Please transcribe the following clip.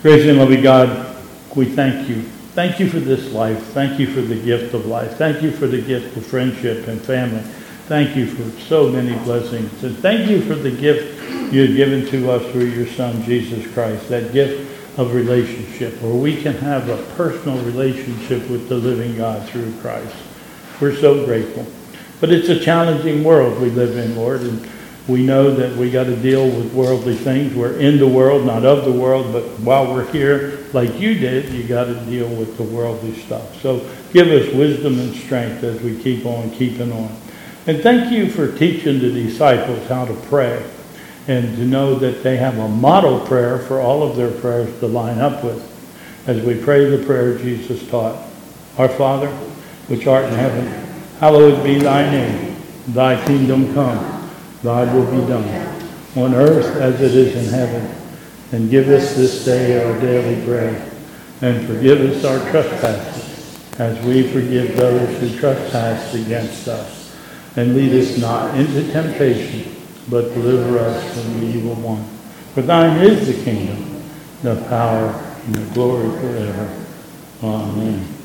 Gracious and loving God, we thank you. Thank you for this life. Thank you for the gift of life. Thank you for the gift of friendship and family. Thank you for so many blessings. And thank you for the gift you have given to us through your Son, Jesus Christ, that gift of relationship, where we can have a personal relationship with the living God through Christ. We're so grateful. But it's a challenging world we live in, Lord, and we know that we got to deal with worldly things. We're in the world, not of the world, but while we're here, like you did, you got to deal with the worldly stuff. So give us wisdom and strength as we keep on keeping on. And thank you for teaching the disciples how to pray and to know that they have a model prayer for all of their prayers to line up with. As we pray the prayer Jesus taught, Our Father, which art in heaven, hallowed be thy name. Thy kingdom come. Thy will be done, on earth as it is in heaven. And give us this day our daily bread. And forgive us our trespasses, as we forgive those who trespass against us. And lead us not into temptation, but deliver us from the evil one. For thine is the kingdom, the power, and the glory forever. Amen.